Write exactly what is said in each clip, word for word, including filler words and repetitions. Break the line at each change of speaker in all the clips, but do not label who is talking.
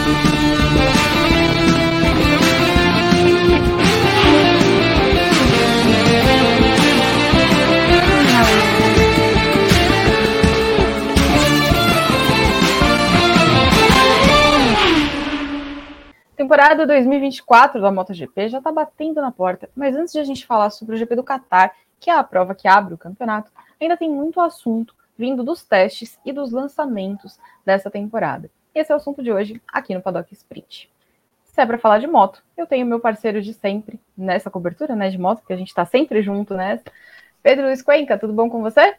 Temporada dois mil e vinte e quatro da MotoGP já está batendo na porta, mas antes de a gente falar sobre o G P do Qatar, que é a prova que abre o campeonato, ainda tem muito assunto vindo dos testes e dos lançamentos dessa temporada. Esse é o assunto de hoje aqui no Paddock Sprint. Se é para falar de moto, eu tenho meu parceiro de sempre nessa cobertura, né, de moto, que a gente está sempre junto nessa. Pedro Luiz Cuenca, tudo bom com você?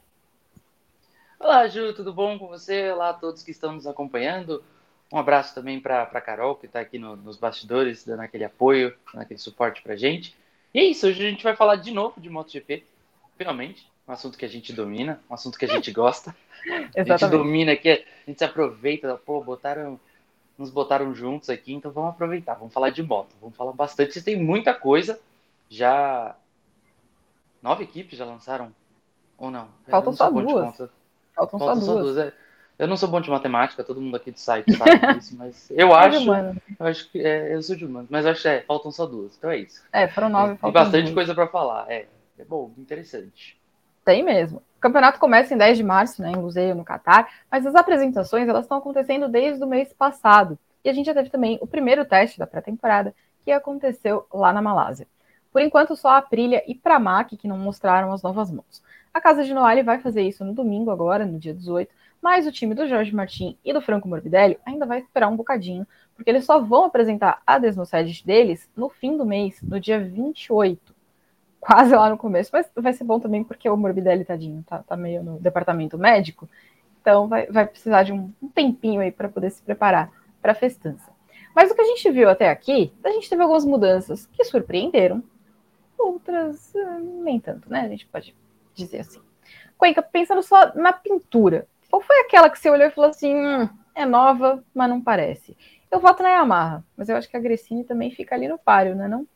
Olá, Ju, tudo bom com você? Olá a todos que estão nos acompanhando. Um abraço também para a Carol, que está aqui no, nos bastidores, dando aquele apoio, dando aquele suporte para a gente. E é isso, hoje a gente vai falar de novo de MotoGP, finalmente. Um assunto que a gente domina, um assunto que a gente gosta. A gente domina aqui, a gente se aproveita, pô, botaram, nos botaram juntos aqui, então vamos aproveitar, vamos falar de moto, vamos falar bastante. Tem muita coisa, já... Nove equipes já lançaram, ou não?
Faltam só duas.
Faltam, Faltam só duas. duas. É. Eu não sou bom de matemática, todo mundo aqui do site sabe disso, mas eu acho, eu acho que é, eu sou de humano, mas eu acho que é, faltam só duas, então é isso.
É, foram nove,
tem, faltam Tem bastante duas. Coisa para falar, é, é bom, interessante.
Tem mesmo. O campeonato começa em dez de março, né, em Lusail, no Qatar, mas as apresentações elas estão acontecendo desde o mês passado. E a gente já teve também o primeiro teste da pré-temporada, que aconteceu lá na Malásia. Por enquanto, só a Aprilia e Pramac que não mostraram as novas motos. A Casa de Noale vai fazer isso no domingo agora, no dia dezoito, mas o time do Jorge Martin e do Franco Morbidelli ainda vai esperar um bocadinho, porque eles só vão apresentar a Desmosed deles no fim do mês, no dia vinte e oito. Quase lá no começo, mas vai ser bom também porque o Morbidelli, tadinho, tá, tá meio no departamento médico, então vai, vai precisar de um, um tempinho aí para poder se preparar para a festança. Mas o que a gente viu até aqui, a gente teve algumas mudanças que surpreenderam, outras nem tanto, né? A gente pode dizer assim. Cuenca, pensando só na pintura, qual foi aquela que você olhou e falou assim, hum, é nova, mas não parece? Eu voto na Yamaha, mas eu acho que a Gresini também fica ali no páreo, né, não?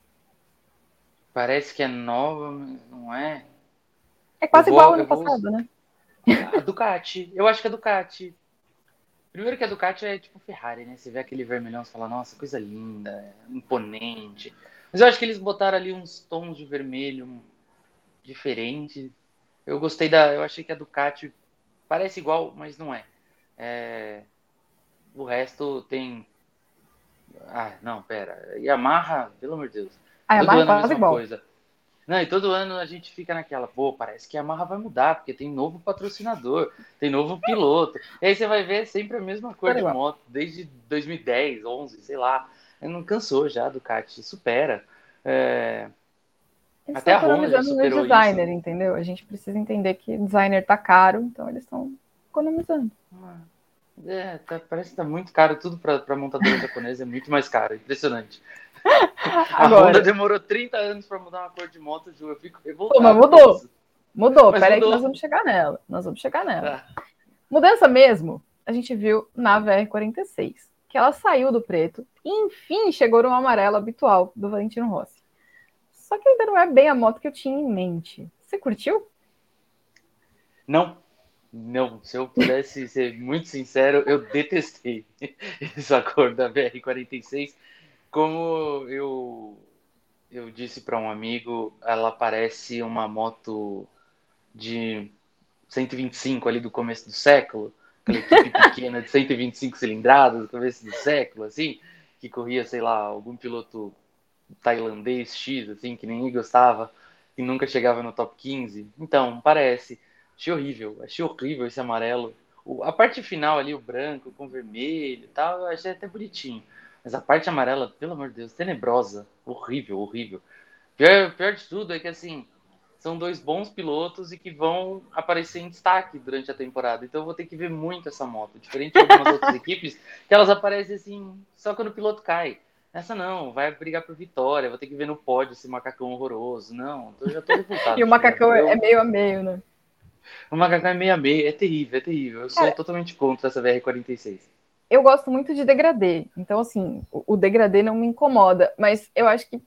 Parece que é nova, mas não é.
É quase vou, igual ao ano vou... passado, né?
A Ducati, eu acho que a Ducati. Primeiro que a Ducati é tipo Ferrari, né? Você vê aquele vermelhão, você fala, nossa, coisa linda, imponente. Mas eu acho que eles botaram ali uns tons de vermelho diferentes. Eu gostei da... Eu achei que a Ducati parece igual, mas não é. é... O resto tem... Ah, não, pera. Yamaha, pelo amor de Deus.
A
todo
Yamaha
ano
é
a mesma
igual.
coisa. Não, e todo ano a gente fica naquela, pô, parece que a Yamaha vai mudar, porque tem novo patrocinador, tem novo piloto. E aí você vai ver sempre a mesma cor de moto, desde dois mil e dez, onze, sei lá. Não cansou já a Ducati, supera. É...
Eles
Até
estão
a Honda já
economizando
superou
no designer,
isso.
entendeu? A gente precisa entender que o designer tá caro, então eles estão economizando.
É, tá, parece que tá muito caro, tudo pra, pra montadora japonesa é muito mais caro, impressionante.
Agora,
a Honda demorou trinta anos pra mudar uma cor de moto, Ju, eu fico revoltado.
Pô, mas mudou, mudou,
mas
peraí
mudou.
que nós vamos chegar nela, nós vamos chegar nela. Ah. Mudança mesmo, a gente viu na V R quarenta e seis, que ela saiu do preto e enfim chegou no amarelo habitual do Valentino Rossi. Só que ainda não é bem a moto que eu tinha em mente. Você curtiu?
Não. Não, se eu pudesse ser muito sincero, eu detestei essa cor da V R quarenta e seis. Como eu, eu disse para um amigo, ela parece uma moto de cento e vinte e cinco ali do começo do século, aquela equipe pequena de cento e vinte e cinco cilindradas do começo do século, assim, que corria, sei lá, algum piloto tailandês X, assim, que ninguém gostava, que nunca chegava no top quinze. Então, parece... Achei horrível, achei horrível esse amarelo. O, a parte final ali, o branco com vermelho e tal, eu achei até bonitinho. Mas a parte amarela, pelo amor de Deus, tenebrosa. Horrível, horrível. Pior, pior de tudo é que, assim, são dois bons pilotos e que vão aparecer em destaque durante a temporada. Então eu vou ter que ver muito essa moto. Diferente de algumas outras equipes, que elas aparecem, assim, só quando o piloto cai. Essa não, vai brigar por vitória, vou ter que ver no pódio esse macacão horroroso. Não, eu já tô revoltado.
E o macacão eu... é meio a meio, né?
O macacão é meio a meio, é terrível, é terrível. Eu Cara, sou totalmente contra essa V R quarenta e seis.
Eu gosto muito de degradê, então assim, o, o degradê não me incomoda, mas eu acho que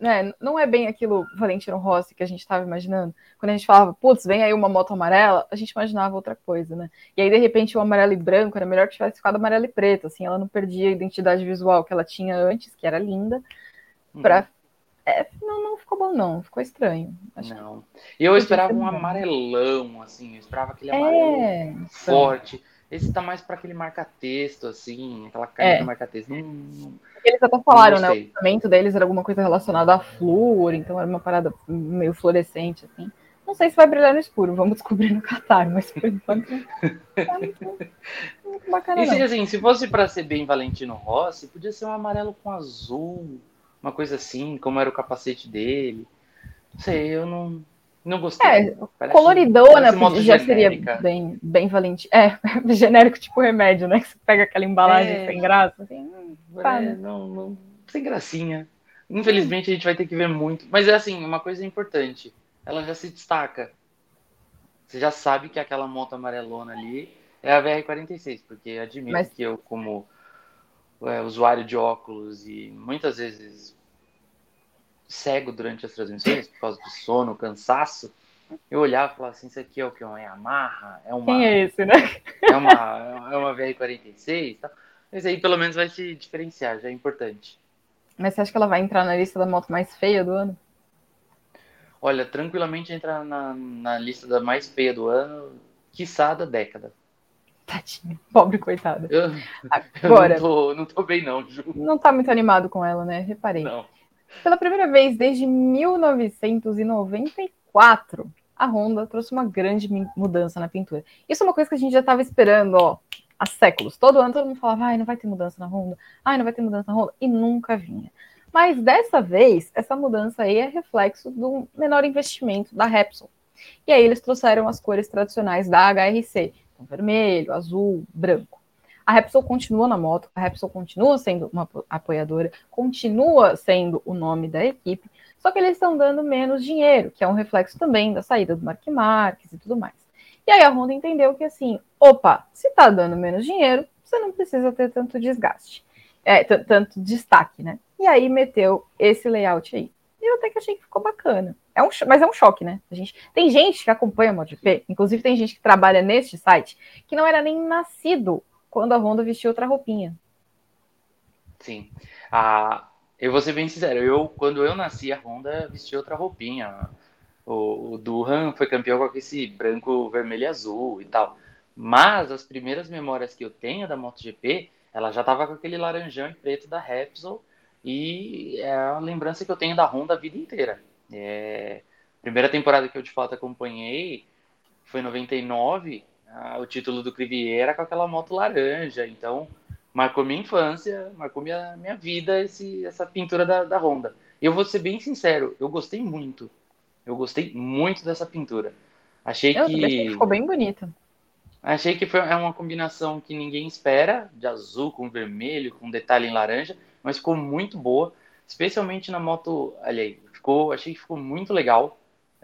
né, não é bem aquilo Valentino Rossi que a gente estava imaginando. Quando a gente falava, putz, vem aí uma moto amarela, a gente imaginava outra coisa, né? E aí, de repente, o amarelo e branco era melhor que tivesse ficado amarelo e preto, assim, ela não perdia a identidade visual que ela tinha antes, que era linda, pra... Uhum. É, não, não ficou bom, não, ficou estranho.
Acho não. Eu esperava um amarelão, assim, eu esperava aquele amarelo é, forte. Então. Esse tá mais para aquele marca-texto, assim, aquela caneta é. marca-texto. Não,
Eles até falaram, né? O orçamento deles era alguma coisa relacionada a flúor, então era uma parada meio fluorescente, assim. Não sei se vai brilhar no escuro, vamos descobrir no Qatar, mas por enquanto é muito, muito bacana.
E se,
não.
assim, se fosse para ser bem Valentino Rossi, podia ser um amarelo com azul, uma coisa assim, como era o capacete dele. Não sei, eu não. Não gostei.
É, parece, coloridona parece já genérica. seria bem, bem valente. É, genérico tipo remédio, né? Que você pega aquela embalagem é, sem graça. Assim, hum,
é, né? não, não, sem gracinha. Infelizmente hum. a gente vai ter que ver muito. Mas é assim, uma coisa importante. Ela já se destaca. Você já sabe que aquela moto amarelona ali é a V R quarenta e seis. Porque admito Mas... que eu, como é, usuário de óculos e muitas vezes cego durante as transmissões, por causa do sono, cansaço, eu olhava e falava assim, isso aqui é o que? Uma Yamaha? É uma,
Quem é esse, né?
É uma, é uma V R quarenta e seis? Tá? Mas aí pelo menos vai se diferenciar, já é importante.
Mas você acha que ela vai entrar na lista da moto mais feia do ano?
Olha, tranquilamente entra na, na lista da mais feia do ano, quiçá da década.
Tadinha, pobre coitada.
Eu, Agora, eu não, tô, não tô bem não, Ju.
Não tá muito animado com ela, né? Reparei.
Não.
Pela primeira vez desde mil novecentos e noventa e quatro, a Honda trouxe uma grande mudança na pintura. Isso é uma coisa que a gente já estava esperando, ó, há séculos. Todo ano todo mundo falava, ai, não vai ter mudança na Honda, ai, não vai ter mudança na Honda, e nunca vinha. Mas dessa vez, essa mudança aí é reflexo do menor investimento da Repsol. E aí eles trouxeram as cores tradicionais da H R C, então, vermelho, azul, branco. A Repsol continua na moto, a Repsol continua sendo uma apoiadora, continua sendo o nome da equipe, só que eles estão dando menos dinheiro, que é um reflexo também da saída do Mark Marques e tudo mais. E aí a Honda entendeu que assim, opa, se tá dando menos dinheiro, você não precisa ter tanto desgaste, é, tanto destaque, né? E aí meteu esse layout aí. E eu até que achei que ficou bacana. É um, mas é um choque, né? A gente, tem gente que acompanha a MotoGP, inclusive tem gente que trabalha neste site, que não era nem nascido quando a Honda vestiu outra roupinha.
Sim. Ah, eu vou ser bem sincero, eu, quando eu nasci, a Honda vestiu outra roupinha. O, o Durham foi campeão com esse branco, vermelho e azul e tal. Mas as primeiras memórias que eu tenho da MotoGP, ela já tava com aquele laranjão e preto da Repsol. E é a lembrança que eu tenho da Honda a vida inteira. É, a primeira temporada que eu de fato acompanhei foi em noventa e nove. Ah, o título do Crivier era com aquela moto laranja, então marcou minha infância, marcou minha, minha vida esse, essa pintura da, da Honda. E eu vou ser bem sincero, eu gostei muito, eu gostei muito dessa pintura. Achei
eu
que,
também achei que ficou bem bonita.
Achei que foi é uma combinação que ninguém espera, de azul com vermelho, com detalhe em laranja, mas ficou muito boa, especialmente na moto, olha ficou, achei que ficou muito legal.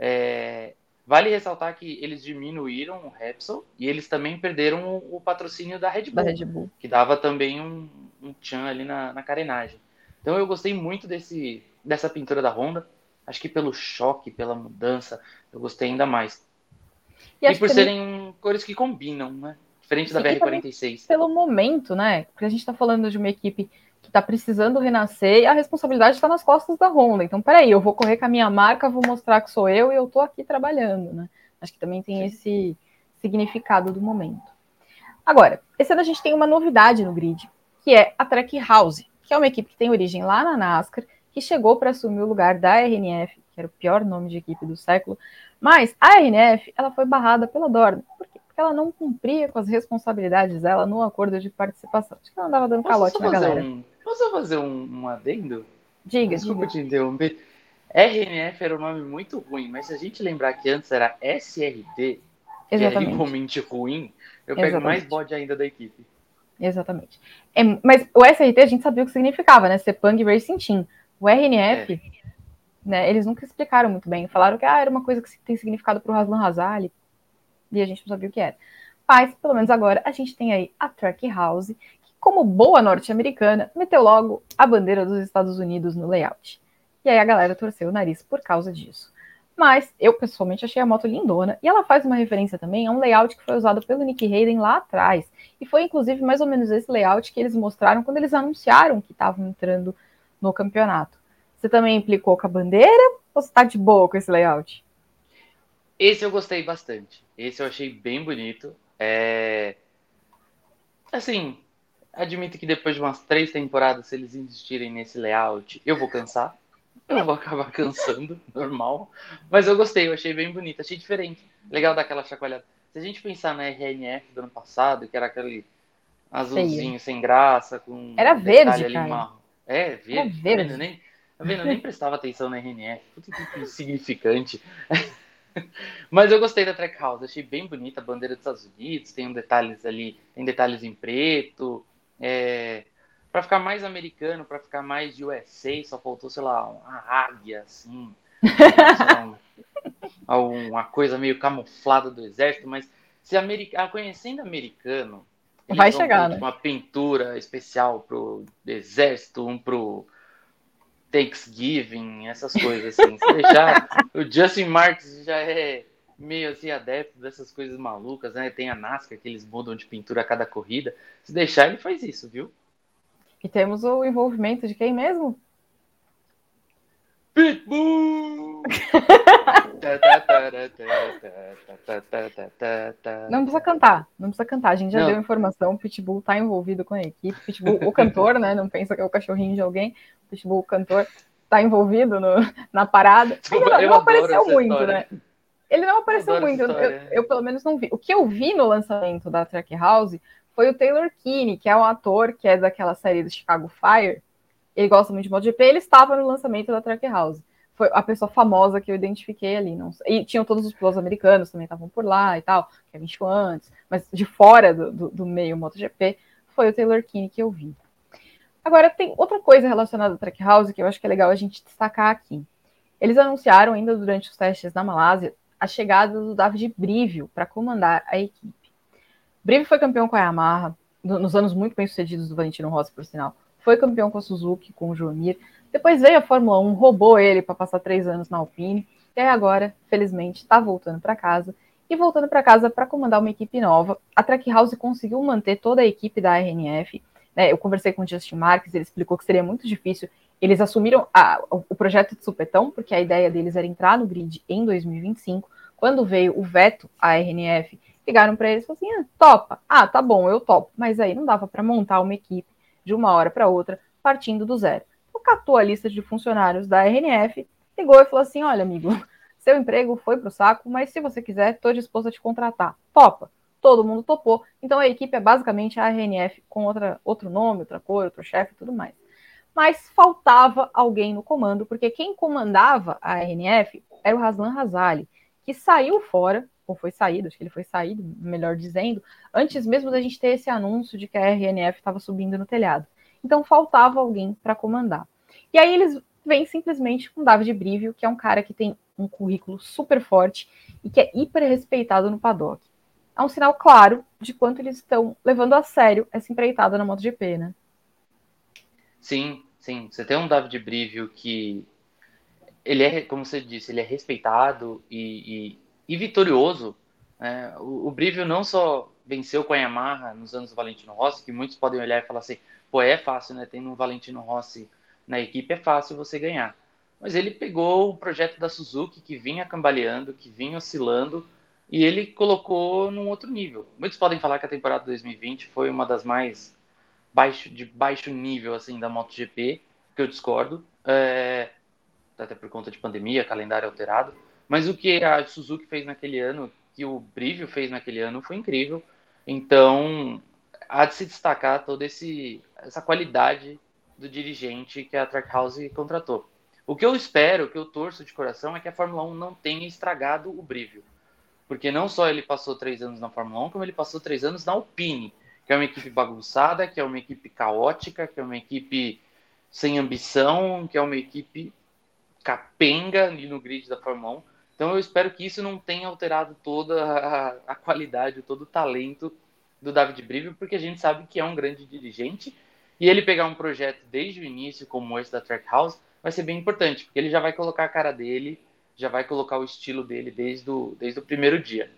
É, Vale ressaltar que eles diminuíram o Repsol e eles também perderam o, o patrocínio da Red Bull,
da Red Bull,
que dava também um, um tchan ali na, na carenagem. Então eu gostei muito desse, dessa pintura da Honda. Acho que pelo choque, pela mudança, eu gostei ainda mais. E, e por também... serem cores que combinam, né? Diferente Sim, da V R quarenta e seis.
Pelo momento, né? Porque a gente está falando de uma equipe que está precisando renascer e a responsabilidade está nas costas da Honda. Então, peraí, eu vou correr com a minha marca, vou mostrar que sou eu e eu estou aqui trabalhando, né? Acho que também tem Sim. esse significado do momento. Agora, esse ano a gente tem uma novidade no grid, que é a Trackhouse, que é uma equipe que tem origem lá na NASCAR, que chegou para assumir o lugar da R N F, que era o pior nome de equipe do século, mas a R N F ela foi barrada pela Dorna. Por quê? Porque ela não cumpria com as responsabilidades dela no acordo de participação. Acho que ela andava dando calote
posso
na galera.
Um, posso fazer um, um adendo?
Diga,
Desculpa
diga.
te interromper. R N F era um nome muito ruim, mas se a gente lembrar que antes era S R D, que Exatamente. Era igualmente ruim, eu pego Exatamente. Mais bode ainda da equipe.
Exatamente. É, mas o S R T a gente sabia o que significava, né? Sepang Racing Team. O R N F, é. né, eles nunca explicaram muito bem. Falaram que ah, era uma coisa que tem significado para o Haslan Razali, e a gente não sabia o que era. Mas, pelo menos agora, a gente tem aí a Trackhouse, que, como boa norte-americana, meteu logo a bandeira dos Estados Unidos no layout. E aí a galera torceu o nariz por causa disso. Mas eu, pessoalmente, achei a moto lindona. E ela faz uma referência também a um layout que foi usado pelo Nick Hayden lá atrás. E foi, inclusive, mais ou menos esse layout que eles mostraram quando eles anunciaram que estavam entrando no campeonato. Você também implicou com a bandeira ou você tá de boa com esse layout?
Esse eu gostei bastante. Esse eu achei bem bonito. É... Assim, admito que depois de umas três temporadas, se eles insistirem nesse layout, eu vou cansar. Eu vou acabar cansando, normal. Mas eu gostei, eu achei bem bonito, achei diferente. Legal daquela chacoalhada. Se a gente pensar na R N F do ano passado, que era aquele
Feio.
azulzinho sem graça, com
Era
um detalhe
verde,
ali
cara.
marrom. É,
Era
verde, tá vendo? Eu
verde.
nem, tá vendo? Eu nem prestava atenção na R N F. Puta que insignificante. Mas eu gostei da Track House, achei bem bonita a bandeira dos Estados Unidos, tem um detalhes ali, tem detalhes em preto. É, para ficar mais americano, para ficar mais U S A, só faltou, sei lá, uma águia, assim, ou, sei lá, um, uma coisa meio camuflada do exército, mas se america, conhecendo americano, eles
Vai
vão ter
chegar,
tipo
né?
uma pintura especial pro exército, um pro Thanksgiving, essas coisas assim. Se deixar, o Justin Marks já é meio assim adepto dessas coisas malucas, né? Tem a NASCAR que eles mudam de pintura a cada corrida. Se deixar, ele faz isso, viu?
E temos o envolvimento de quem mesmo?
Pitbull!
Não precisa cantar, não precisa cantar. A gente já deu
Não,
informação, o Pitbull tá envolvido com a equipe. Pitbull, o cantor, né? Não pensa que é o cachorrinho de alguém. O Pitbull, o cantor, tá envolvido no, na parada. Ainda não,
eu
não
adoro
apareceu
essa
muito,
história.
né? Ele não
Eu
apareceu
adoro essa
muito. Eu, eu,
história.
eu, pelo menos não vi. O que eu vi no lançamento da Track House foi o Taylor Kinney, que é um ator que é daquela série do Chicago Fire. Ele gosta muito de MotoGP, ele estava no lançamento da Track House. Foi a pessoa famosa que eu identifiquei ali. Não sei. E tinham todos os pilotos americanos também estavam por lá e tal, Kevin Schwantz, mas de fora do, do, do meio MotoGP, foi o Taylor Kinney que eu vi. Agora, tem outra coisa relacionada à Track House que eu acho que é legal a gente destacar aqui. Eles anunciaram ainda durante os testes na Malásia a chegada do David Brivio para comandar a equipe. Brivio foi campeão com a Yamaha, nos anos muito bem sucedidos do Valentino Rossi, por sinal. Foi campeão com a Suzuki, com o João Mir. Depois veio a Fórmula um, roubou ele para passar três anos na Alpine. E aí agora, felizmente, está voltando para casa. E voltando para casa para comandar uma equipe nova. A Trackhouse conseguiu manter toda a equipe da R N F. Né? Eu conversei com o Justin Marques, ele explicou que seria muito difícil. Eles assumiram a, o projeto de supetão, porque a ideia deles era entrar no grid em dois mil e vinte e cinco. Quando veio o veto à R N F, ligaram para eles e falaram assim: ah, topa. Ah, tá bom, eu topo. Mas aí não dava para montar uma equipe de uma hora para outra, partindo do zero. Então, catou a lista de funcionários da R N F, ligou e falou assim: olha, amigo, seu emprego foi pro saco, mas se você quiser, estou disposto a te contratar. Topa. Todo mundo topou. Então a equipe é basicamente a R N F com outra, outro nome, outra cor, outro chefe e tudo mais. Mas faltava alguém no comando, porque quem comandava a R N F era o Haslan Razali, que saiu fora, ou foi saído, acho que ele foi saído, melhor dizendo, antes mesmo da gente ter esse anúncio de que a R N F estava subindo no telhado. Então faltava alguém para comandar. E aí eles vêm simplesmente com David Brivio, que é um cara que tem um currículo super forte e que é hiper respeitado no paddock. É um sinal claro de quanto eles estão levando a sério essa empreitada na MotoGP, né?
Sim, sim. Você tem um David Brivio que ele é, como você disse, ele é respeitado e, e, e vitorioso. Né? O, o Brivio não só venceu com a Yamaha nos anos do Valentino Rossi, que muitos podem olhar e falar assim, pô, é fácil, né? Tendo um Valentino Rossi na equipe é fácil você ganhar. Mas ele pegou o projeto da Suzuki, que vinha cambaleando, que vinha oscilando, e ele colocou num outro nível. Muitos podem falar que a temporada dois mil e vinte foi uma das mais baixo, de baixo nível assim da MotoGP, que eu discordo. É, até por conta de pandemia, calendário alterado. Mas o que a Suzuki fez naquele ano, que o Brivio fez naquele ano, foi incrível. Então, há de se destacar toda esse, essa qualidade do dirigente que a Trackhouse contratou. O que eu espero, o que eu torço de coração, é que a Fórmula um não tenha estragado o Brivio. Porque não só ele passou três anos na Fórmula um, como ele passou três anos na Alpine, que é uma equipe bagunçada, que é uma equipe caótica, que é uma equipe sem ambição, que é uma equipe capenga ali no grid da Fórmula um. Então eu espero que isso não tenha alterado toda a, a qualidade, todo o talento do David Brivio, porque a gente sabe que é um grande dirigente, e ele pegar um projeto desde o início, como esse da Trackhouse, vai ser bem importante, porque ele já vai colocar a cara dele, já vai colocar o estilo dele desde o, desde o primeiro dia.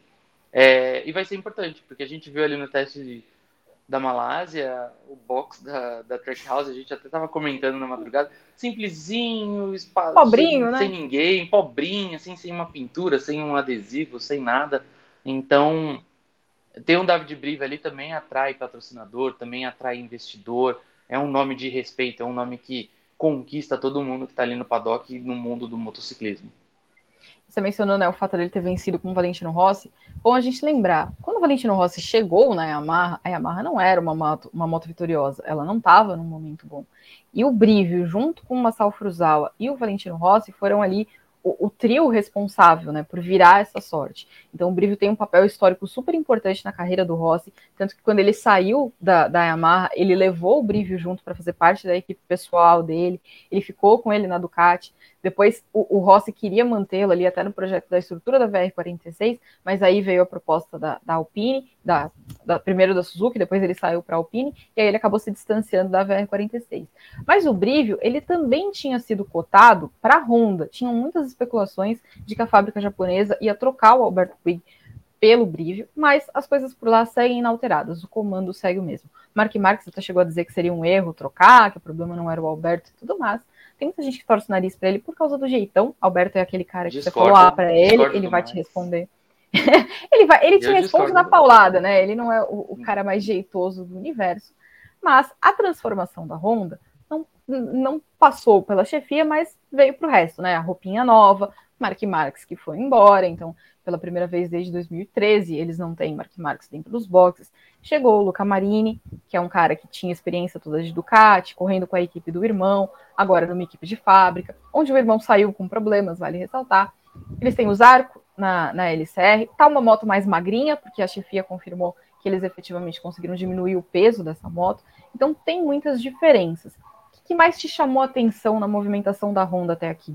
É, e vai ser importante, porque a gente viu ali no teste de, da Malásia, o box da, da Trackhouse, a gente até estava comentando na madrugada, simplesinho, spa, sem,
Pobrinho,
sem
né?
ninguém, pobrinho, assim, sem uma pintura, sem um adesivo, sem nada. Então, ter um David Brive ali também atrai patrocinador, também atrai investidor, é um nome de respeito, é um nome que conquista todo mundo que está ali no paddock e no mundo do motociclismo.
Você mencionou, né, o fato dele ter vencido com o Valentino Rossi. Bom a gente lembrar, quando o Valentino Rossi chegou na Yamaha, a Yamaha não era uma moto, uma moto vitoriosa, ela não estava num momento bom. E o Brivio, junto com o Masao Furuzawa e o Valentino Rossi, foram ali o, o trio responsável, né, por virar essa sorte. Então o Brivio tem um papel histórico super importante na carreira do Rossi, tanto que quando ele saiu da, da Yamaha, ele levou o Brivio junto para fazer parte da equipe pessoal dele, ele ficou com ele na Ducati. Depois o, o Rossi queria mantê-lo ali até no projeto da estrutura da V R quarenta e seis, mas aí veio a proposta da, da Alpine, da, da, primeiro da Suzuki, depois ele saiu para a Alpine, e aí ele acabou se distanciando da V R quarenta e seis. Mas o Brivio, ele também tinha sido cotado para a Honda. Tinham muitas especulações de que a fábrica japonesa ia trocar o Alberto Puig pelo Brivio, mas as coisas por lá seguem inalteradas, o comando segue o mesmo. Mark Marques até chegou a dizer que seria um erro trocar, que o problema não era o Alberto e tudo mais. Tem muita gente que torce o nariz para ele por causa do jeitão. Alberto é aquele cara que
Discordo,
você falou ah para ele, ele vai
demais.
te responder. ele vai, ele te
Eu
responde
discordo.
na paulada, né? Ele não é o, o cara mais jeitoso do universo. Mas a transformação da Honda não, não passou pela chefia, mas veio para o resto, né? A roupinha nova, Mark Marques que foi embora, então pela primeira vez desde dois mil e treze, eles não têm Mark Marques dentro dos boxes. Chegou o Luca Marini, que é um cara que tinha experiência toda de Ducati, correndo com a equipe do irmão, agora numa equipe de fábrica, onde o irmão saiu com problemas, vale ressaltar. Eles têm o Zarco na, na L C R, tá uma moto mais magrinha, porque a chefia confirmou que eles efetivamente conseguiram diminuir o peso dessa moto. Então tem muitas diferenças. O que mais te chamou a atenção na movimentação da Honda até aqui?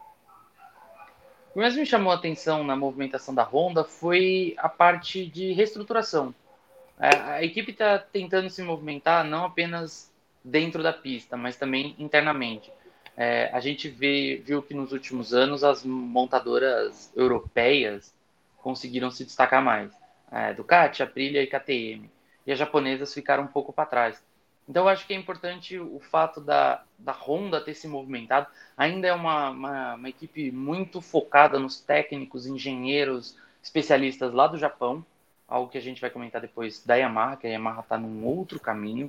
O que mais me chamou a atenção na movimentação da Honda foi a parte de reestruturação. A equipe está tentando se movimentar não apenas dentro da pista, mas também internamente. É, a gente vê, viu que nos últimos anos as montadoras europeias conseguiram se destacar mais. É, Ducati, Aprilia e K T M. E as japonesas ficaram um pouco para trás. Então eu acho que é importante o fato da, da Honda ter se movimentado. Ainda é uma, uma, uma equipe muito focada nos técnicos, engenheiros, especialistas lá do Japão, algo que a gente vai comentar depois da Yamaha, que a Yamaha está num outro caminho.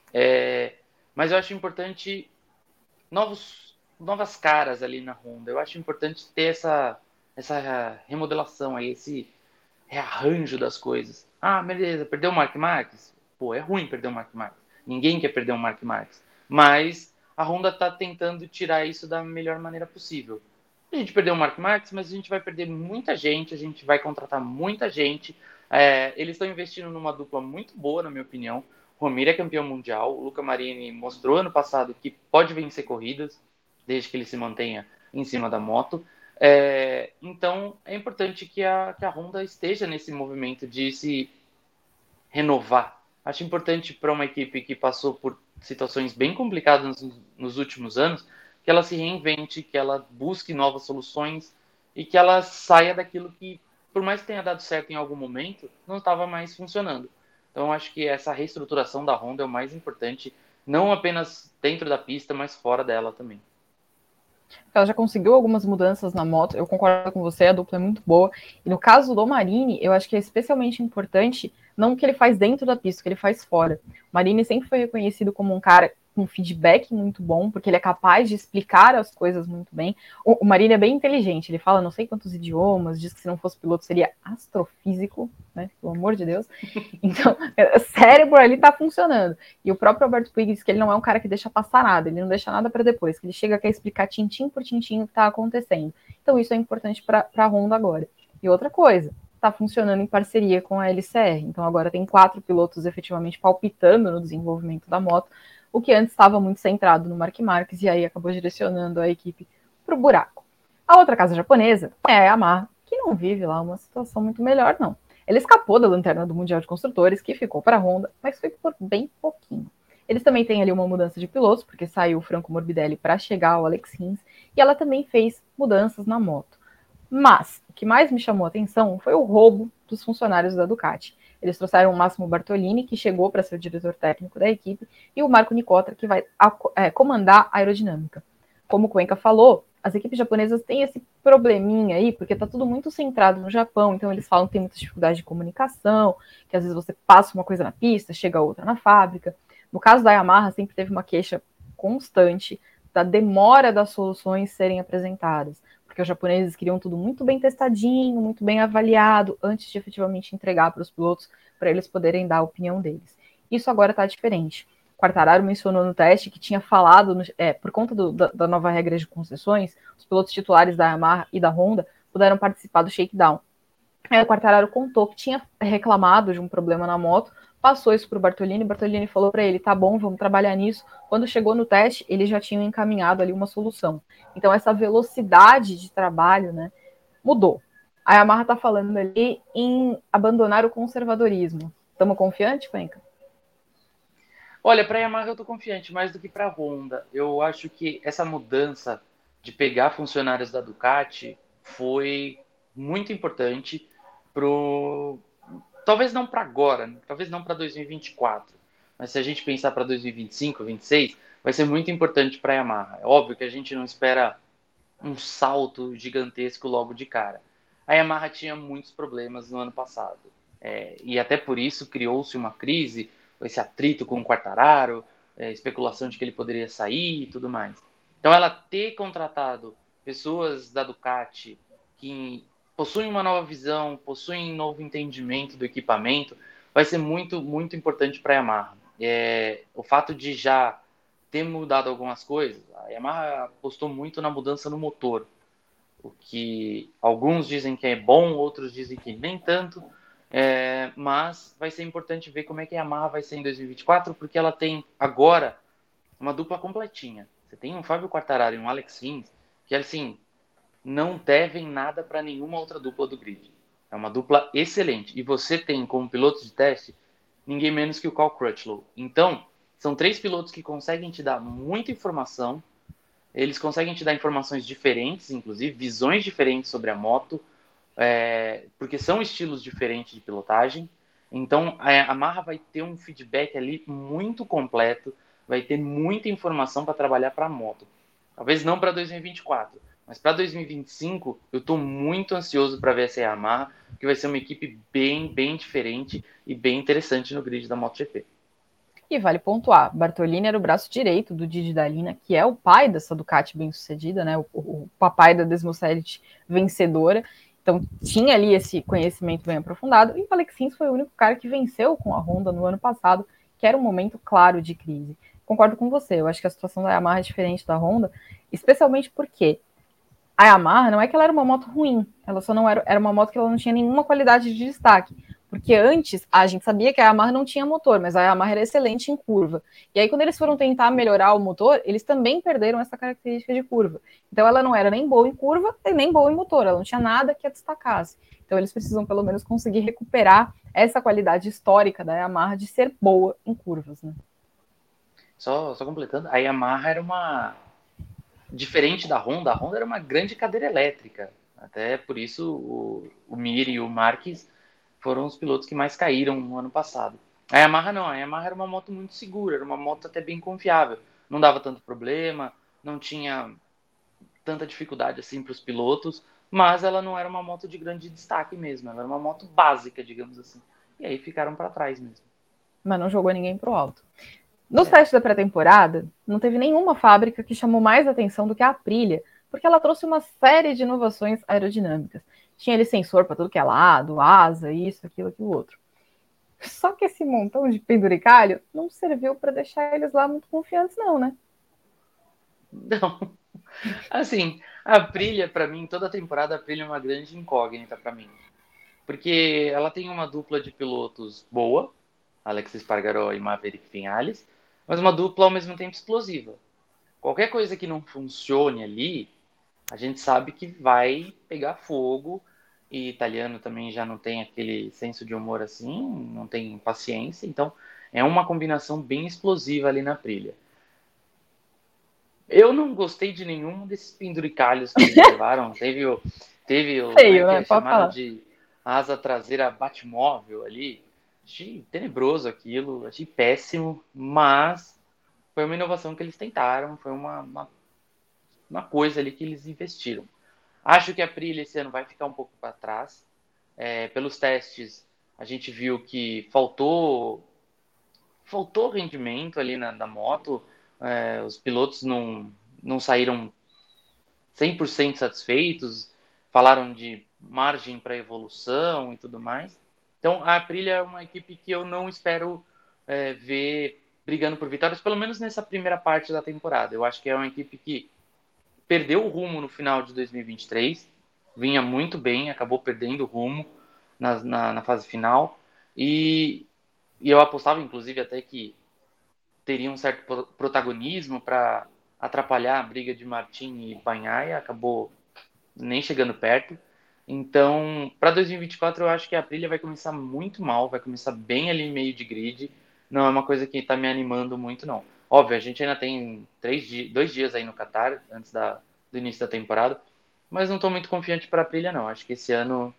É, mas eu acho importante novos, novas caras ali na Honda. Eu acho importante ter essa, essa remodelação aí, esse rearranjo das coisas. Ah, beleza, perdeu o Mark Marques? Pô, é ruim perder o Mark Marques. Ninguém quer perder o Mark Marques. Mas a Honda está tentando tirar isso da melhor maneira possível. A gente perdeu o Mark Marques, mas a gente vai perder muita gente, a gente vai contratar muita gente. É, eles estão investindo numa dupla muito boa, na minha opinião. O Romir é campeão mundial, o Luca Marini mostrou ano passado que pode vencer corridas, desde que ele se mantenha em cima da moto. É, então, é importante que a, que a Honda esteja nesse movimento de se renovar. Acho importante para uma equipe que passou por situações bem complicadas nos, nos últimos anos, que ela se reinvente, que ela busque novas soluções e que ela saia daquilo que, por mais que tenha dado certo em algum momento, não estava mais funcionando. Então, acho que essa reestruturação da Honda é o mais importante, não apenas dentro da pista, mas fora dela também.
Ela já conseguiu algumas mudanças na moto, eu concordo com você, a dupla é muito boa. E no caso do Marini, eu acho que é especialmente importante não o que ele faz dentro da pista, o que ele faz fora. O Marini sempre foi reconhecido como um cara com feedback muito bom, porque ele é capaz de explicar as coisas muito bem. O, o Marini é bem inteligente, ele fala não sei quantos idiomas, diz que se não fosse piloto seria astrofísico, né? Pelo amor de Deus. Então, o cérebro ali tá funcionando. E o próprio Alberto Puig diz que ele não é um cara que deixa passar nada, ele não deixa nada para depois, que ele chega a explicar tintim por tintim o que tá acontecendo. Então, isso é importante para a Honda agora. E outra coisa, está funcionando em parceria com a L C R. Então agora tem quatro pilotos efetivamente palpitando no desenvolvimento da moto, o que antes estava muito centrado no Mark Marques e aí acabou direcionando a equipe para o buraco. A outra casa japonesa é a Yamaha, que não vive lá uma situação muito melhor, não. Ele escapou da lanterna do Mundial de Construtores, que ficou para a Honda, mas foi por bem pouquinho. Eles também têm ali uma mudança de pilotos, porque saiu o Franco Morbidelli para chegar ao Alex Rins, e ela também fez mudanças na moto. Mas o que mais me chamou a atenção foi o roubo dos funcionários da Ducati. Eles trouxeram o Massimo Bartolini, que chegou para ser o diretor técnico da equipe, e o Marco Nicotra, que vai é, comandar a aerodinâmica. Como o Cuenca falou, as equipes japonesas têm esse probleminha aí, porque está tudo muito centrado no Japão, então eles falam que tem muita dificuldade de comunicação, que às vezes você passa uma coisa na pista, chega outra na fábrica. No caso da Yamaha, sempre teve uma queixa constante da demora das soluções serem apresentadas, porque os japoneses queriam tudo muito bem testadinho, muito bem avaliado, antes de efetivamente entregar para os pilotos, para eles poderem dar a opinião deles. Isso agora está diferente. O Quartararo mencionou no teste que tinha falado, no, é, por conta do, da, da nova regra de concessões, os pilotos titulares da Yamaha e da Honda puderam participar do shakedown. Aí o Quartararo contou que tinha reclamado de um problema na moto, passou isso para o Bartolini, o Bartolini falou para ele, tá bom, vamos trabalhar nisso. Quando chegou no teste, eles já tinham encaminhado ali uma solução. Então essa velocidade de trabalho, né, mudou. A Yamaha está falando ali em abandonar o conservadorismo. Estamos confiantes, Cuenca?
Olha, para a Yamaha eu tô confiante, mais do que para a Honda. Eu acho que essa mudança de pegar funcionários da Ducati foi muito importante pro talvez não para agora, talvez não para dois mil e vinte e quatro, mas se a gente pensar para dois mil e vinte e cinco, vinte e seis, vai ser muito importante para a Yamaha. É óbvio que a gente não espera um salto gigantesco logo de cara. A Yamaha tinha muitos problemas no ano passado. É, e até por isso criou-se uma crise, esse atrito com o Quartararo, é, especulação de que ele poderia sair e tudo mais. Então ela ter contratado pessoas da Ducati que possuem uma nova visão, possuem um novo entendimento do equipamento, vai ser muito, muito importante para a Yamaha. É, o fato de já ter mudado algumas coisas, a Yamaha apostou muito na mudança no motor, o que alguns dizem que é bom, outros dizem que nem tanto, é, mas vai ser importante ver como é que a Yamaha vai ser em dois mil e vinte e quatro, porque ela tem agora uma dupla completinha. Você tem um Fábio Quartararo e um Alex Rins, que assim, não devem nada para nenhuma outra dupla do grid. É uma dupla excelente. E você tem como piloto de teste ninguém menos que o Cal Crutchlow. Então, são três pilotos que conseguem te dar muita informação, eles conseguem te dar informações diferentes, inclusive visões diferentes sobre a moto, é, porque são estilos diferentes de pilotagem. Então, a Yamaha vai ter um feedback ali muito completo, vai ter muita informação para trabalhar para a moto. Talvez não para dois mil e vinte e quatro, mas para dois mil e vinte e cinco, eu estou muito ansioso para ver essa Yamaha, que vai ser uma equipe bem, bem diferente e bem interessante no grid da MotoGP.
E vale pontuar, Bartolini era o braço direito do Didi Dalina, que é o pai dessa Ducati bem-sucedida, né? O, o papai da Desmocelit vencedora. Então tinha ali esse conhecimento bem aprofundado. E o Alex Rins foi o único cara que venceu com a Honda no ano passado, que era um momento claro de crise. Concordo com você, eu acho que a situação da Yamaha é diferente da Honda, especialmente porque a Yamaha não é que ela era uma moto ruim, ela só não era, era uma moto que ela não tinha nenhuma qualidade de destaque. Porque antes a gente sabia que a Yamaha não tinha motor, mas a Yamaha era excelente em curva. E aí, quando eles foram tentar melhorar o motor, eles também perderam essa característica de curva. Então, ela não era nem boa em curva e nem boa em motor, ela não tinha nada que a destacasse. Então, eles precisam pelo menos conseguir recuperar essa qualidade histórica da Yamaha de ser boa em curvas, né?
Só, só completando, a Yamaha era uma. Diferente da Honda, a Honda era uma grande cadeira elétrica. Até por isso o, o Mir e o Marques foram os pilotos que mais caíram no ano passado. A Yamaha não, a Yamaha era uma moto muito segura, era uma moto até bem confiável. Não dava tanto problema, não tinha tanta dificuldade assim para os pilotos, mas ela não era uma moto de grande destaque mesmo, ela era uma moto básica, digamos assim. E aí ficaram para trás mesmo.
Mas não jogou ninguém pro alto. Nos é. testes da pré-temporada, não teve nenhuma fábrica que chamou mais atenção do que a Aprilia, porque ela trouxe uma série de inovações aerodinâmicas. Tinha ali sensor para tudo que é lado, asa, isso, aquilo, aquilo, outro. Só que esse montão de penduricalho não serviu para deixar eles lá muito confiantes, não, né?
Não. Assim, a Aprilia, para mim, toda a temporada, a Aprilia é uma grande incógnita para mim. Porque ela tem uma dupla de pilotos boa, Alex Espargaró e Maverick Vinales, mas uma dupla ao mesmo tempo explosiva. Qualquer coisa que não funcione ali, a gente sabe que vai pegar fogo, e italiano também já não tem aquele senso de humor assim, não tem paciência, então É uma combinação bem explosiva ali na Aprilia. Eu não gostei de nenhum desses penduricalhos que eles levaram. Teve o, teve o, como é
Feio,
que
né?
é?
Pode
Chamaram
falar.
de asa traseira Batmóvel ali. Achei tenebroso aquilo, achei péssimo, mas foi uma inovação que eles tentaram, foi uma, uma, uma coisa ali que eles investiram. Acho que a Aprilia esse ano vai ficar um pouco para trás. É, pelos testes, a gente viu que faltou faltou rendimento ali na, na moto. É, os pilotos não, não saíram cem por cento satisfeitos, falaram de margem para evolução e tudo mais. Então, a Aprilia é uma equipe que eu não espero é, ver brigando por vitórias, pelo menos nessa primeira parte da temporada. Eu acho que é uma equipe que perdeu o rumo no final de dois mil e vinte e três, vinha muito bem, acabou perdendo o rumo na, na, na fase final, e, e eu apostava, inclusive, até que teria um certo protagonismo para atrapalhar a briga de Martin e Bagnaia, acabou nem chegando perto. Então, para dois mil e vinte e quatro, eu acho que a Aprilia vai começar muito mal, vai começar bem ali meio de grid. Não é uma coisa que está me animando muito, não. Óbvio, a gente ainda tem três dias, dois dias aí no Qatar, antes da, do início da temporada, mas não estou muito confiante para a Aprilia, não. Acho que esse ano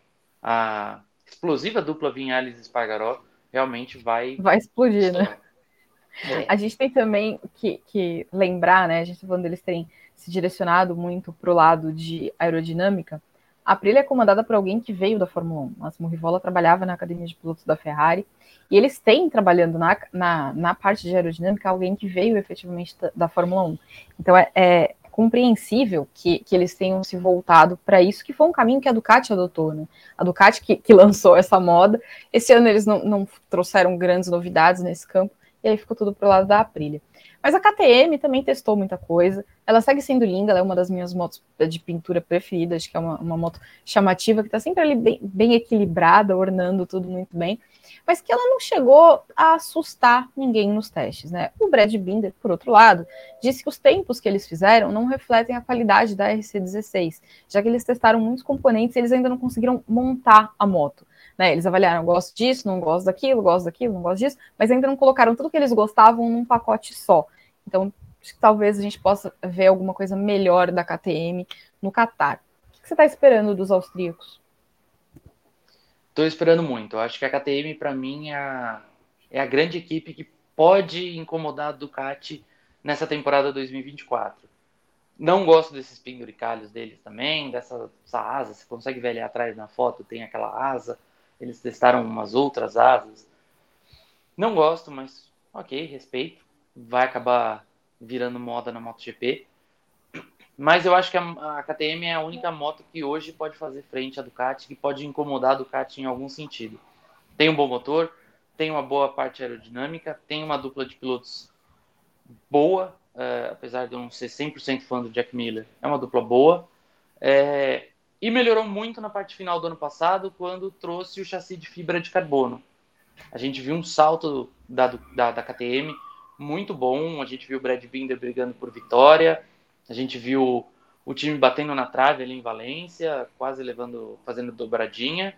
a explosiva dupla Vinhales e Espargaró realmente vai
Vai explodir, né?
estourar. É.
A gente tem também que, que lembrar, né? A gente está falando deles terem se direcionado muito para o lado de aerodinâmica. A Aprilia é comandada por alguém que veio da Fórmula um. Massimo Rivola trabalhava na academia de pilotos da Ferrari e eles têm trabalhando na, na, na parte de aerodinâmica alguém que veio efetivamente da, da Fórmula um. Então é, é compreensível que, que eles tenham se voltado para isso, que foi um caminho que a Ducati adotou, né? A Ducati que, que lançou essa moda. Esse ano eles não, não trouxeram grandes novidades nesse campo, e aí ficou tudo pro lado da Aprilia. Mas a K T M também testou muita coisa, ela segue sendo linda, ela é uma das minhas motos de pintura preferidas, que é uma, uma moto chamativa, que está sempre ali bem, bem equilibrada, ornando tudo muito bem, mas que ela não chegou a assustar ninguém nos testes, né? O Brad Binder, por outro lado, disse que os tempos que eles fizeram não refletem a qualidade da R C dezesseis, já que eles testaram muitos componentes e eles ainda não conseguiram montar a moto. Né, eles avaliaram, gosto disso, não gosto daquilo, gosto daquilo, não gosto disso, mas ainda não colocaram tudo que eles gostavam num pacote só. Então, acho que talvez a gente possa ver alguma coisa melhor da K T M no Qatar. O que você está esperando dos austríacos?
Estou esperando muito. Eu acho que a K T M, para mim, é a, é a grande equipe que pode incomodar a Ducati nessa temporada dois mil e vinte e quatro. Não gosto desses penduricalhos deles também, dessa asa. Você consegue ver ali atrás na foto, tem aquela asa. Eles testaram umas outras asas. Não gosto, mas ok, respeito. Vai acabar virando moda na MotoGP. Mas eu acho que a, a K T M é a única moto que hoje pode fazer frente à Ducati, que pode incomodar a Ducati em algum sentido. Tem um bom motor, tem uma boa parte aerodinâmica, tem uma dupla de pilotos boa, é, apesar de eu não ser cem por cento fã do Jack Miller, é uma dupla boa, é, e melhorou muito na parte final do ano passado, quando trouxe o chassi de fibra de carbono. A gente viu um salto da, da, da K T M muito bom, a gente viu o Brad Binder brigando por vitória, a gente viu o time batendo na trave ali em Valência, quase levando, fazendo dobradinha,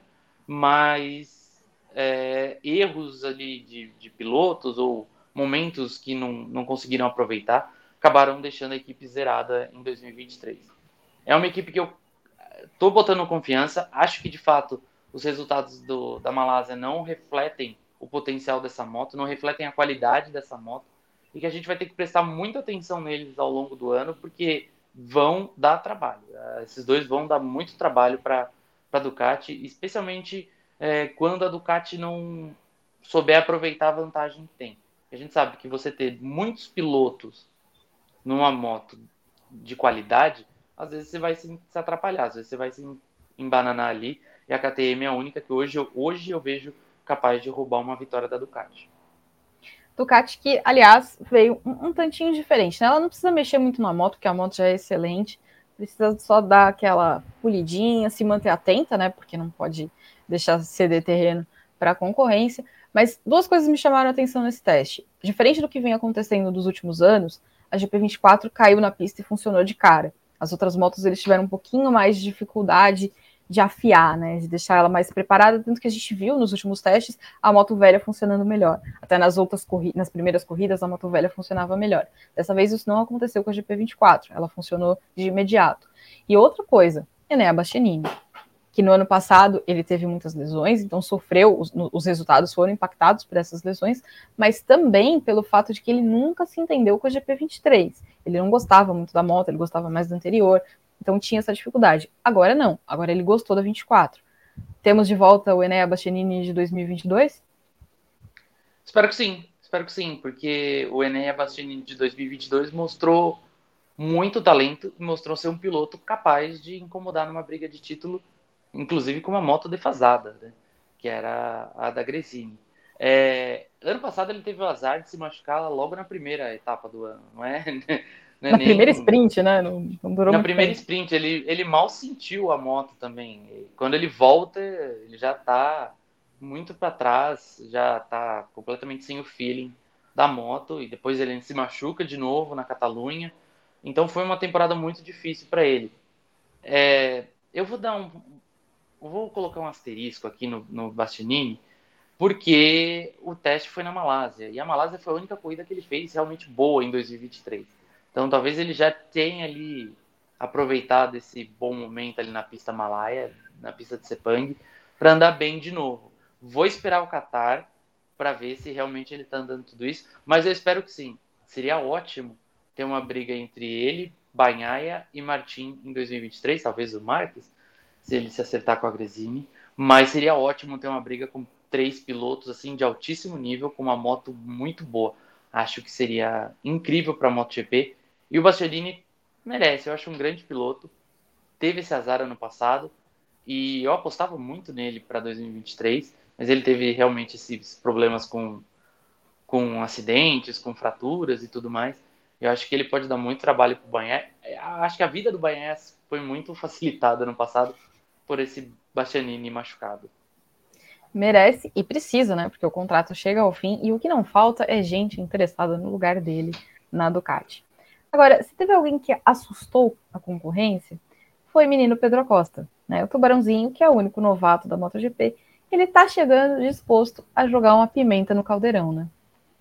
mas é, erros ali de, de pilotos ou momentos que não, não conseguiram aproveitar acabaram deixando a equipe zerada em dois mil e vinte e três. É uma equipe que eu estou botando confiança, acho que de fato os resultados do, da Malásia não refletem o potencial dessa moto, não refletem a qualidade dessa moto, e que a gente vai ter que prestar muita atenção neles ao longo do ano, porque vão dar trabalho. Esses dois vão dar muito trabalho para a Ducati, especialmente é, quando a Ducati não souber aproveitar a vantagem que tem. A gente sabe que você ter muitos pilotos numa moto de qualidade, às vezes você vai se, se atrapalhar, às vezes você vai se embananar ali, e a K T M é a única que hoje, hoje eu vejo capaz de roubar uma vitória da Ducati.
Ducati que, aliás, veio um, um tantinho diferente, né? Ela não precisa mexer muito na moto, porque a moto já é excelente, precisa só dar aquela polidinha, se manter atenta, né? Porque não pode deixar ceder terreno para a concorrência. Mas duas coisas me chamaram a atenção nesse teste. Diferente do que vem acontecendo nos últimos anos, a G P vinte e quatro caiu na pista e funcionou de cara. As outras motos eles tiveram um pouquinho mais de dificuldade de afiar, né, de deixar ela mais preparada, tanto que a gente viu nos últimos testes a moto velha funcionando melhor. Até nas outras corridas, nas primeiras corridas, a moto velha funcionava melhor. Dessa vez isso não aconteceu com a G P vinte e quatro, ela funcionou de imediato. E outra coisa, Enea Bastianini, que no ano passado ele teve muitas lesões, então sofreu, os, os resultados foram impactados por essas lesões, mas também pelo fato de que ele nunca se entendeu com a G P vinte e três. Ele não gostava muito da moto, ele gostava mais do anterior, então tinha essa dificuldade. Agora não, agora ele gostou da vinte e quatro. Temos de volta o Enea Bastianini de dois mil e vinte e dois?
Espero que sim, espero que sim, porque o Enea Bastianini de dois mil e vinte e dois mostrou muito talento e mostrou ser um piloto capaz de incomodar numa briga de título, inclusive com uma moto defasada, né? Que era a da Gresini. É, ano passado ele teve o azar de se machucar logo na primeira etapa do ano, não é? Não é
Na
nem...
primeira sprint, né? Não, não durou
Na
muito
primeira
tempo.
sprint, ele, ele mal sentiu a moto também. Quando ele volta, ele já tá muito para trás, já tá completamente sem o feeling da moto, e depois ele se machuca de novo na Catalunha. Então foi uma temporada muito difícil para ele. É, eu vou dar um. Eu vou colocar um asterisco aqui no, no Bastianini, porque o teste foi na Malásia. E a Malásia foi a única corrida que ele fez realmente boa em dois mil e vinte e três. Então talvez ele já tenha ali aproveitado esse bom momento ali na pista malaia, na pista de Sepang, para andar bem de novo. Vou esperar o Qatar para ver se realmente ele está andando tudo isso, mas eu espero que sim. Seria ótimo ter uma briga entre ele, Bagnaia e Martin em dois mil e vinte e três, talvez o Marques, se ele se acertar com a Gresini, mas seria ótimo ter uma briga com três pilotos assim de altíssimo nível com uma moto muito boa. Acho que seria incrível para a MotoGP. E o Bastianini merece, eu acho um grande piloto. Teve esse azar ano passado e eu apostava muito nele para dois mil e vinte e três, mas ele teve realmente esses problemas com, com acidentes, com fraturas e tudo mais. Eu acho que ele pode dar muito trabalho para o Bagnaia. Acho que a vida do Bagnaia foi muito facilitada ano passado por esse Bastianini machucado.
Merece e precisa, né? Porque o contrato chega ao fim e o que não falta é gente interessada no lugar dele na Ducati. Agora, se teve alguém que assustou a concorrência, foi o menino Pedro Acosta, né? O tubarãozinho, que é o único novato da MotoGP, ele tá chegando disposto a jogar uma pimenta no caldeirão, né?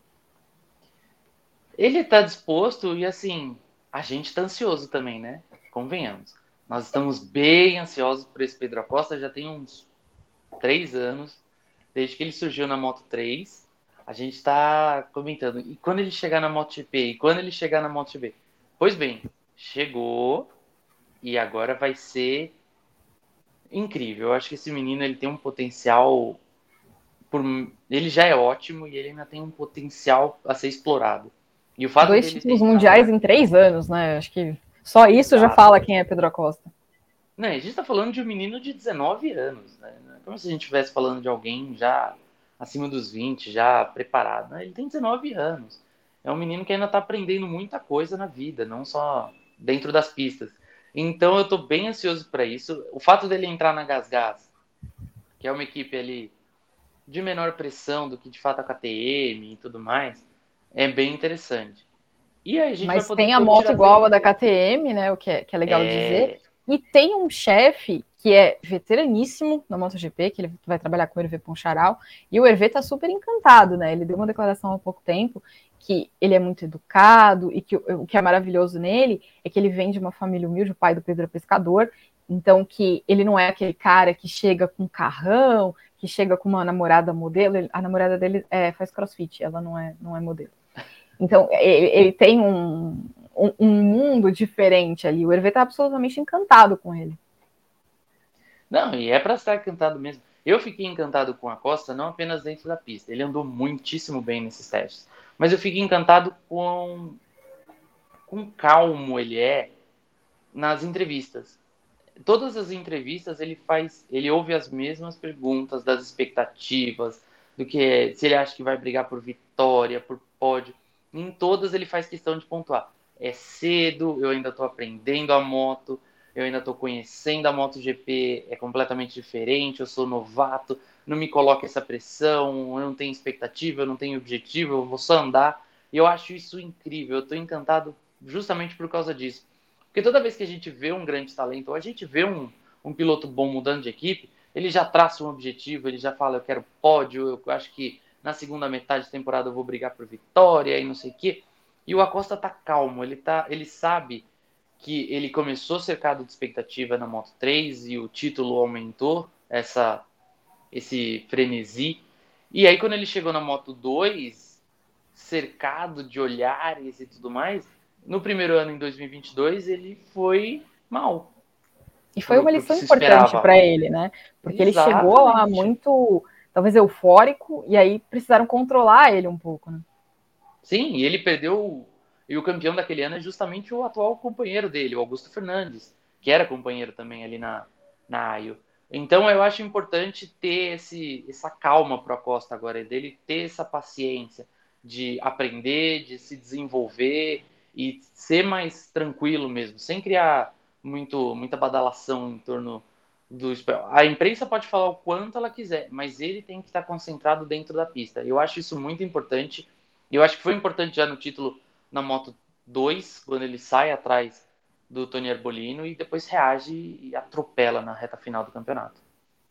Ele tá disposto e, assim, a gente tá ansioso também, né? Convenhamos. Nós estamos bem ansiosos por esse Pedro Acosta, já tem uns três anos, desde que ele surgiu na Moto três, a gente está comentando. E quando ele chegar na MotoGP? E quando ele chegar na MotoGP? Pois bem, chegou e agora vai ser incrível. Eu acho que esse menino ele tem um potencial. Por... Ele já é ótimo e ele ainda tem um potencial a ser explorado. E o fato
Dois
dele ter
títulos
entrado.
mundiais em três anos, né? Acho que só isso já
Exato.
fala quem é Pedro Acosta.
Não, a gente está falando de um menino de dezenove anos, né? Não é como se a gente estivesse falando de alguém já acima dos vinte, já preparado. Né? Ele tem dezenove anos. É um menino que ainda está aprendendo muita coisa na vida, não só dentro das pistas. Então eu estou bem ansioso para isso. O fato dele entrar na GasGas, que é uma equipe ali de menor pressão do que de fato a K T M e tudo mais, é bem interessante. E aí a gente vai
Mas
poder
tem a
ter o
moto
tiratema.
igual a da K T M, né? O que é, que é legal dizer.
É...
E tem um chefe que é veteraníssimo na MotoGP, que ele vai trabalhar com o Hervé Poncharal, e o Hervé tá super encantado, né? Ele deu uma declaração há pouco tempo que ele é muito educado e que o, o que é maravilhoso nele é que ele vem de uma família humilde, o pai do Pedro é pescador, então que ele não é aquele cara que chega com carrão, que chega com uma namorada modelo, ele, a namorada dele é, faz crossfit, ela não é, não é modelo. Então, ele, ele tem um, um, um mundo diferente ali. O Hervé tá absolutamente encantado com ele.
Não, e é para estar encantado mesmo. Eu fiquei encantado com a Costa não apenas dentro da pista, ele andou muitíssimo bem nesses testes, mas eu fiquei encantado com com calmo ele é nas entrevistas. Todas as entrevistas ele faz, ele ouve as mesmas perguntas das expectativas, do que é, se ele acha que vai brigar por vitória, por pódio. Em todas ele faz questão de pontuar. É cedo, eu ainda estou aprendendo a moto, eu ainda estou conhecendo a MotoGP, é completamente diferente, eu sou novato, não me coloque essa pressão, eu não tenho expectativa, eu não tenho objetivo, eu vou só andar. E eu acho isso incrível, eu estou encantado justamente por causa disso. Porque toda vez que a gente vê um grande talento, ou a gente vê um, um piloto bom mudando de equipe, ele já traça um objetivo, ele já fala, eu quero pódio, eu acho que na segunda metade da temporada eu vou brigar por vitória e não sei o quê. E o Acosta tá calmo, ele, tá, ele sabe que ele começou cercado de expectativa na Moto três e o título aumentou essa, esse frenesi. E aí quando ele chegou na Moto dois, cercado de olhares e tudo mais, no primeiro ano, em dois mil e vinte e dois, ele foi mal.
E foi uma lição importante para ele, né? Porque Exatamente. Ele chegou lá muito, talvez, eufórico, e aí precisaram controlar ele um pouco, né?
Sim, e ele perdeu, e o campeão daquele ano é justamente o atual companheiro dele, o Augusto Fernandes, que era companheiro também ali na, na A I O. Então eu acho importante ter esse, essa calma para o Acosta agora, dele ter essa paciência de aprender, de se desenvolver e ser mais tranquilo mesmo, sem criar muito, muita badalação em torno do... A imprensa pode falar o quanto ela quiser, mas ele tem que estar concentrado dentro da pista. Eu acho isso muito importante. E eu acho que foi importante já no título na Moto dois, quando ele sai atrás do Tony Arbolino e depois reage e atropela na reta final do campeonato.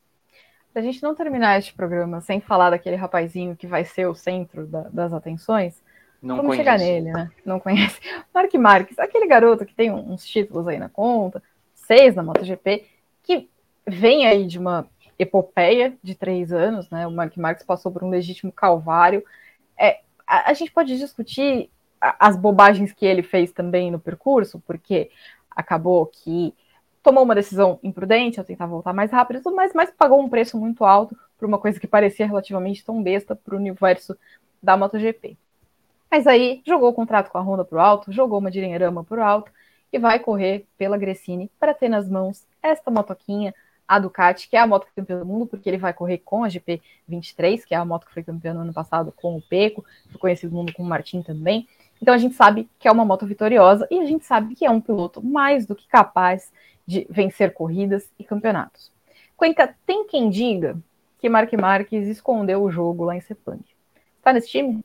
Pra gente não terminar este programa sem falar daquele rapazinho que vai ser o centro da, das atenções,
não
vamos
conheço.
chegar nele, né? Não conhece. Mark Marques, aquele garoto que tem uns títulos aí na conta, seis na MotoGP, que vem aí de uma epopeia de três anos, né? O Mark Marques passou por um legítimo calvário. É, a, a gente pode discutir as bobagens que ele fez também no percurso, porque acabou que tomou uma decisão imprudente ao tentar voltar mais rápido, mas, mas pagou um preço muito alto por uma coisa que parecia relativamente tão besta para o universo da MotoGP. Mas aí jogou o contrato com a Honda pro alto, jogou uma dinheirama pro alto e vai correr pela Gresini para ter nas mãos esta motoquinha, a Ducati, que é a moto campeã do mundo, porque ele vai correr com a G P vinte e três, que é a moto que foi campeã no ano passado com o Pecco, foi conhecido no mundo como Martin também. Então a gente sabe que é uma moto vitoriosa e a gente sabe que é um piloto mais do que capaz de vencer corridas e campeonatos. Cuenca, tem quem diga que Mark Marques escondeu o jogo lá em Sepang. Tá nesse time?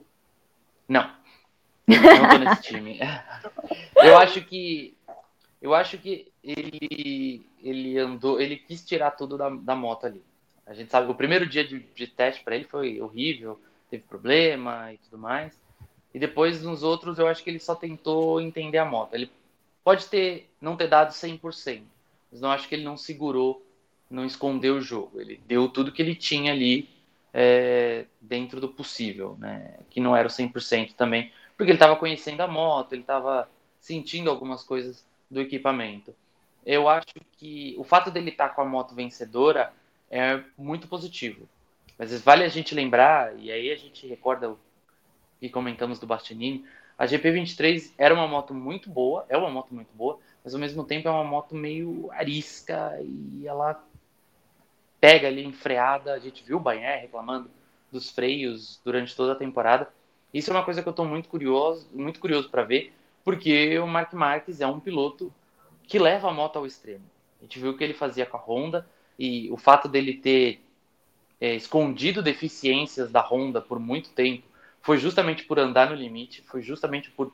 Não. Não tô nesse time. Eu acho que eu acho que ele ele andou, ele quis tirar tudo da, da moto ali. A gente sabe, o primeiro dia de, de teste para ele foi horrível, teve problema e tudo mais. E depois nos outros eu acho que ele só tentou entender a moto. Ele pode ter não ter dado cem por cento, mas não acho que ele não segurou, não escondeu o jogo. Ele deu tudo que ele tinha ali é, dentro do possível, né? Que não era o cem por cento também, porque ele estava conhecendo a moto, ele estava sentindo algumas coisas do equipamento. Eu acho que o fato dele estar com a moto vencedora é muito positivo. Às vezes vale a gente lembrar, e aí a gente recorda o que comentamos do Bastianini, a G P vinte e três era uma moto muito boa, é uma moto muito boa, mas ao mesmo tempo é uma moto meio arisca e ela pega ali enfreada. A gente viu o Bagnaia reclamando dos freios durante toda a temporada. Isso é uma coisa que eu estou muito curioso, muito curioso para ver, porque o Marc Marques é um piloto que leva a moto ao extremo. A gente viu o que ele fazia com a Honda e o fato dele ter é, escondido deficiências da Honda por muito tempo foi justamente por andar no limite, foi justamente por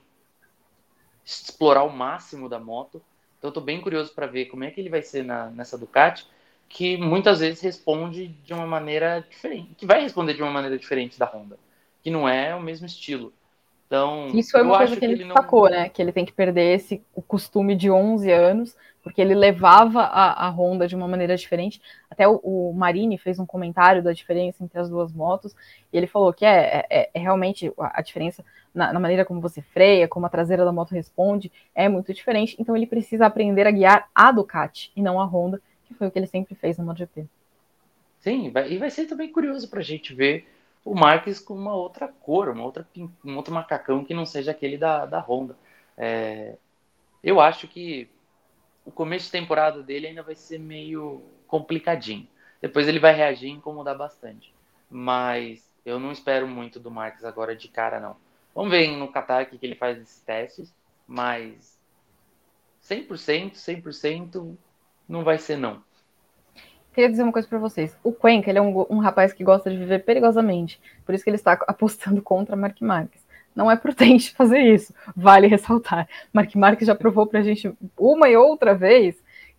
explorar o máximo da moto. Então eu tô bem curioso para ver como é que ele vai ser na, nessa Ducati, que muitas vezes responde de uma maneira diferente, que vai responder de uma maneira diferente da Honda, que não é o mesmo estilo. Então,
isso foi uma coisa que,
que
ele,
ele
destacou,
não...
né? Que ele tem que perder esse o costume de onze anos, porque ele levava a, a Honda de uma maneira diferente. Até o, o Marini fez um comentário da diferença entre as duas motos, e ele falou que é, é, é realmente a, a diferença na, na maneira como você freia, como a traseira da moto responde, é muito diferente. Então ele precisa aprender a guiar a Ducati e não a Honda, que foi o que ele sempre fez no MotoGP.
Sim, vai, e vai ser também curioso para a gente ver o Marques com uma outra cor, uma outra, um outro macacão que não seja aquele da, da Honda. É, eu acho que o começo de temporada dele ainda vai ser meio complicadinho. Depois ele vai reagir e incomodar bastante. Mas eu não espero muito do Marques agora de cara, não. Vamos ver no Qatar o que ele faz nesses testes, mas cem por cento, cem por cento não vai ser, não.
Queria dizer uma coisa para vocês. O Cuenca, ele é um, um rapaz que gosta de viver perigosamente. Por isso que ele está apostando contra Marc Marques. Não é prudente fazer isso. Vale ressaltar. Marc Marques já provou para a gente uma e outra vez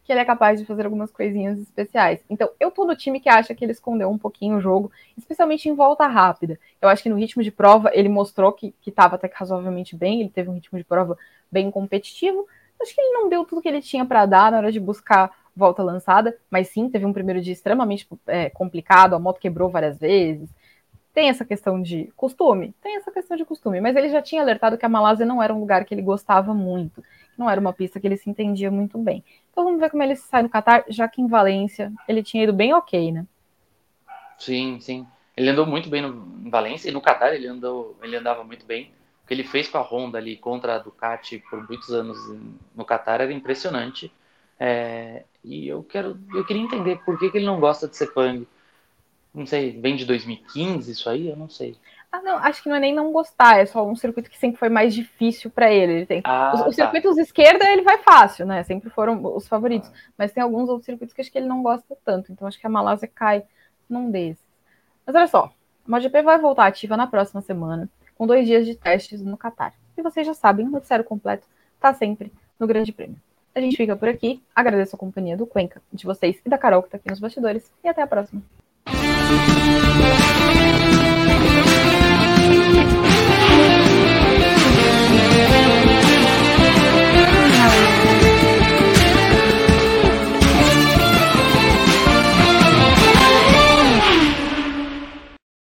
que ele é capaz de fazer algumas coisinhas especiais. Então, eu tô no time que acha que ele escondeu um pouquinho o jogo, especialmente em volta rápida. Eu acho que no ritmo de prova ele mostrou que estava até que razoavelmente bem, ele teve um ritmo de prova bem competitivo. Acho que ele não deu tudo que ele tinha para dar na hora de buscar volta lançada, mas sim, teve um primeiro dia extremamente é, complicado, a moto quebrou várias vezes. Tem essa questão de costume? Tem essa questão de costume, mas ele já tinha alertado que a Malásia não era um lugar que ele gostava muito, não era uma pista que ele se entendia muito bem. Então vamos ver como ele sai no Qatar, já que em Valência ele tinha ido bem ok, né?
Sim, sim. Ele andou muito bem no, em Valência e no Qatar ele, andou, ele andava muito bem. O que ele fez com a Honda ali contra a Ducati por muitos anos no Qatar era impressionante. É, e eu quero, eu queria entender por que, que ele não gosta de Sepang. Não sei, vem de dois mil e quinze isso aí? Eu não sei.
Ah, não, acho que não é nem não gostar, é só um circuito que sempre foi mais difícil para ele. Ele tem os,
Ah,
os
tá.
circuitos esquerda ele vai fácil, né? Sempre foram os favoritos, mas tem alguns outros circuitos que acho que ele não gosta tanto. Então acho que a Malásia cai num desses. Mas olha só, a MotoGP vai voltar ativa na próxima semana, com dois dias de testes no Qatar. E vocês já sabem, o noticiário completo está sempre no Grande Prêmio. A gente fica por aqui, agradeço a companhia do Cuenca, de vocês e da Carol que está aqui nos bastidores, e até a próxima.